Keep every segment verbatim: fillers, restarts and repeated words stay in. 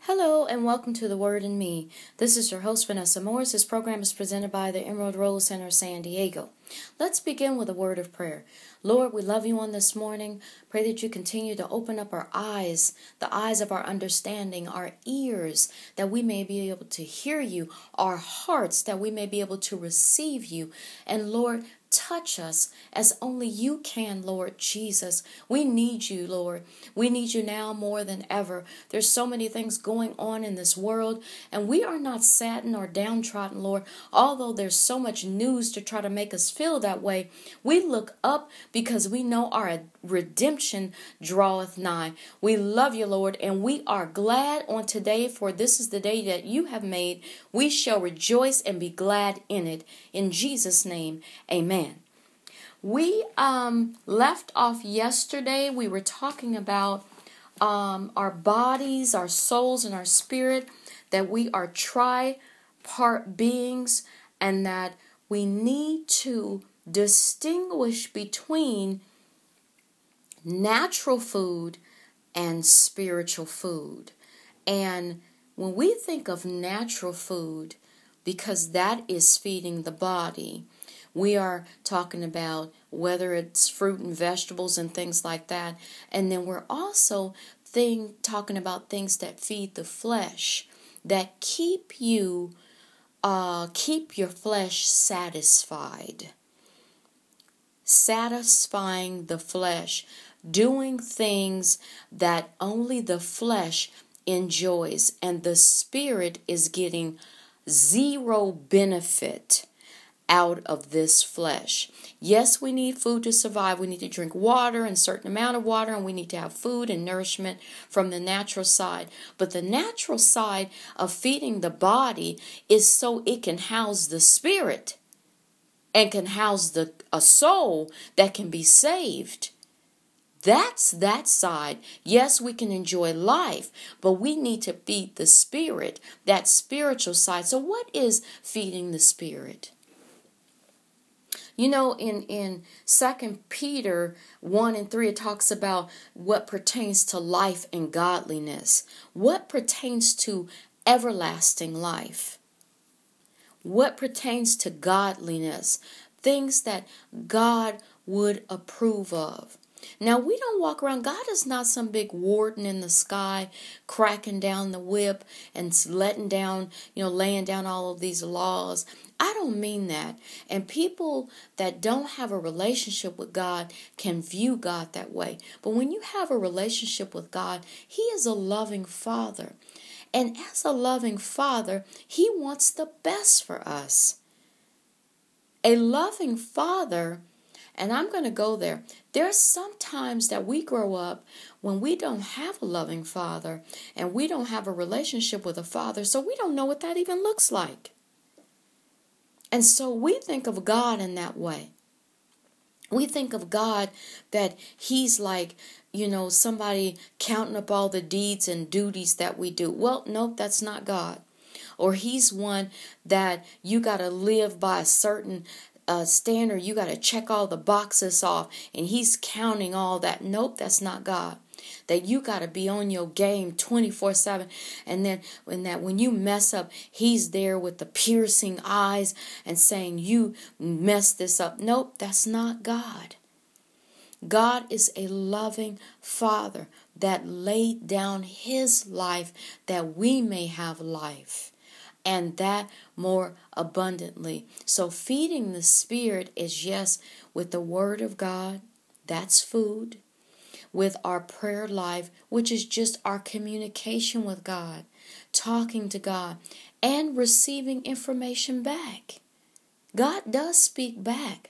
Hello and welcome to The Word in Me. This is your host, Vanessa Morris. This program is presented by the Emerald Rose Center of San Diego. Let's begin with a word of prayer. Lord, we love you on this morning. Pray that you continue to open up our eyes, the eyes of our understanding, our ears, that we may be able to hear you, our hearts, that we may be able to receive you. And Lord, touch us as only you can, Lord Jesus. We need you, Lord. We need you now more than ever. There's so many things going on in this world, and we are not saddened or downtrodden, Lord. Although there's so much news to try to make us feel that way, we look up because we know our redemption draweth nigh. We love you, Lord, and we are glad on today, for this is the day that you have made. We shall rejoice and be glad in it. In Jesus' name, amen. We um, left off yesterday. We were talking about um, our bodies, our souls, and our spirit, that we are tri-part beings, and that we need to distinguish between natural food and spiritual food. And when we think of natural food, because that is feeding the body, we are talking about whether it's fruit and vegetables and things like that. And then we're also thing, talking about things that feed the flesh, that keep you, uh, keep your flesh satisfied. Satisfying the flesh, doing things that only the flesh enjoys, and the spirit is getting zero benefit out of this flesh. Yes, we need food to survive. We need to drink water and a certain amount of water, and we need to have food and nourishment from the natural side. But the natural side of feeding the body is so it can house the spirit and can house the a soul that can be saved. That's that side. Yes, we can enjoy life, but we need to feed the spirit, that spiritual side. So what is feeding the spirit? You know, in, in Second Peter one and three, it talks about what pertains to life and godliness. What pertains to everlasting life? What pertains to godliness? Things that God would approve of. Now, we don't walk around. God is not some big warden in the sky cracking down the whip and letting down, you know, laying down all of these laws. I don't mean that. And people that don't have a relationship with God can view God that way. But when you have a relationship with God, He is a loving Father. And as a loving Father, He wants the best for us. A loving Father, and I'm going to go there. There's some times that we grow up when we don't have a loving Father and we don't have a relationship with a Father, so we don't know what that even looks like. And so we think of God in that way. We think of God that He's like, you know, somebody counting up all the deeds and duties that we do. Well, nope, that's not God. Or He's one that you got to live by a certain uh, standard. You got to check all the boxes off, and He's counting all that. Nope, that's not God. That you got to be on your game twenty-four seven. And then when that when you mess up, He's there with the piercing eyes and saying, you messed this up. Nope, that's not God. God is a loving Father that laid down His life that we may have life, and that more abundantly. So feeding the Spirit is, yes, with the Word of God, that's food. With our prayer life, which is just our communication with God, talking to God, and receiving information back. God does speak back.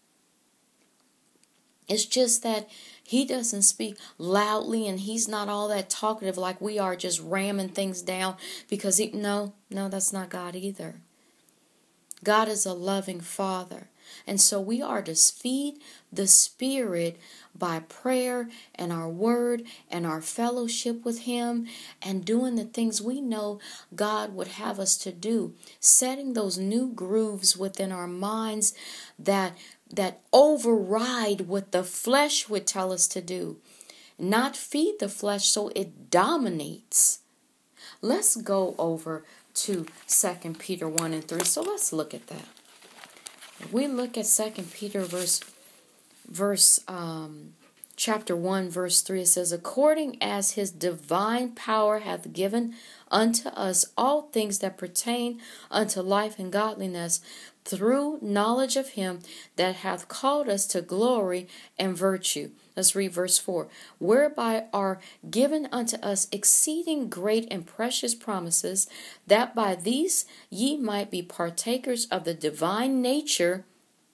It's just that He doesn't speak loudly, and He's not all that talkative like we are, just ramming things down because he, no, no, that's not God either. God is a loving Father. And so we are to feed the Spirit by prayer and our word and our fellowship with Him and doing the things we know God would have us to do. Setting those new grooves within our minds that that override what the flesh would tell us to do. Not feed the flesh so it dominates. let's go over to Second Peter one and three. So let's look at that. We look at Second Peter verse, verse um, chapter one, verse three. It says, according as his divine power hath given unto us all things that pertain unto life and godliness, through knowledge of him that hath called us to glory and virtue. Let's read verse four. Whereby are given unto us exceeding great and precious promises, that by these ye might be partakers of the divine nature,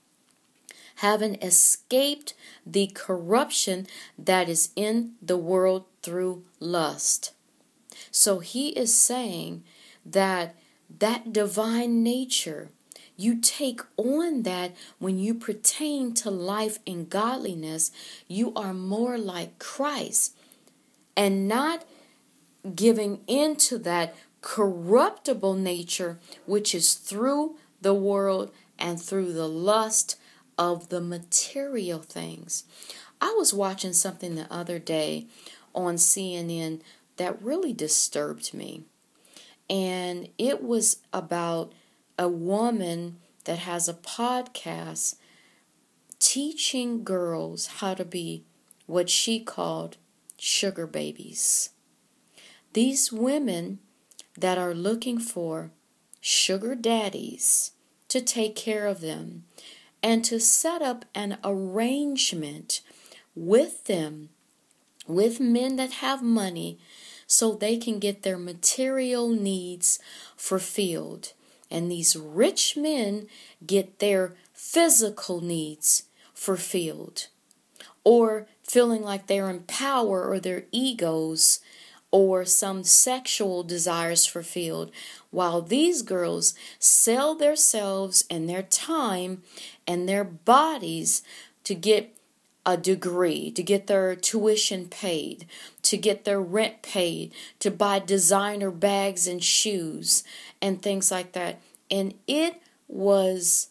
having escaped the corruption that is in the world through lust. So he is saying that that divine nature, you take on that when you pertain to life and godliness. You are more like Christ, and not giving into that corruptible nature, which is through the world and through the lust of the material things. I was watching something the other day on C N N that really disturbed me. And it was about a woman that has a podcast teaching girls how to be what she called sugar babies. These women that are looking for sugar daddies to take care of them and to set up an arrangement with them, with men that have money, so they can get their material needs fulfilled. And these rich men get their physical needs fulfilled, or feeling like they're in power, or their egos or some sexual desires fulfilled, while these girls sell themselves and their time and their bodies to get a degree, to get their tuition paid, to get their rent paid, to buy designer bags and shoes and things like that. And it was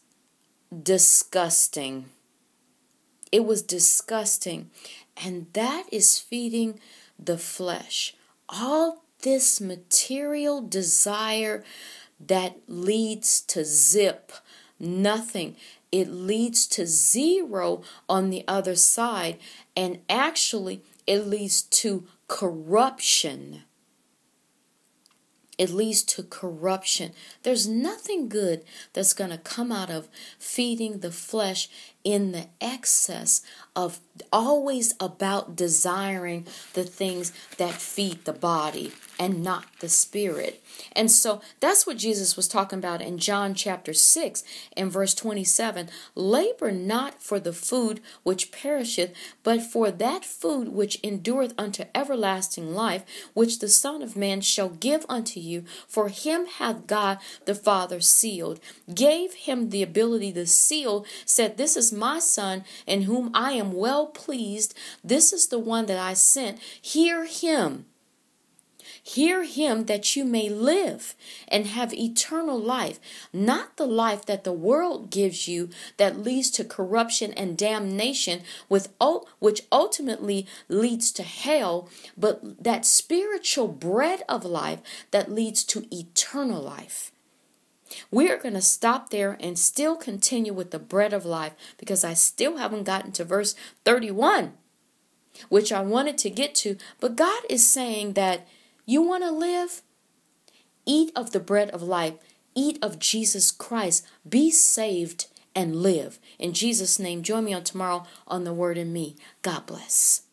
disgusting. It was disgusting. And that is feeding the flesh. All this material desire that leads to zip, nothing. It leads to zero on the other side, and actually it leads to corruption. It leads to corruption. There's nothing good that's going to come out of feeding the flesh in the excess of always about desiring the things that feed the body and not the spirit. And so that's what Jesus was talking about in John chapter six and verse twenty-seven. Labor not for the food which perisheth, but for that food which endureth unto everlasting life, which the Son of Man shall give unto you. For him hath God the Father sealed. Gave him the ability to seal, said, this is my Son in whom I am well pleased. This is the one that I sent. Hear him. Hear him, that you may live and have eternal life, not the life that the world gives you that leads to corruption and damnation, with which ultimately leads to hell, but that spiritual bread of life that leads to eternal life. We are going to stop there and still continue with the bread of life, because I still haven't gotten to verse thirty-one, which I wanted to get to. But God is saying that you want to live? Eat of the bread of life. Eat of Jesus Christ. Be saved and live. In Jesus' name, join me on tomorrow on The Word in Me. God bless.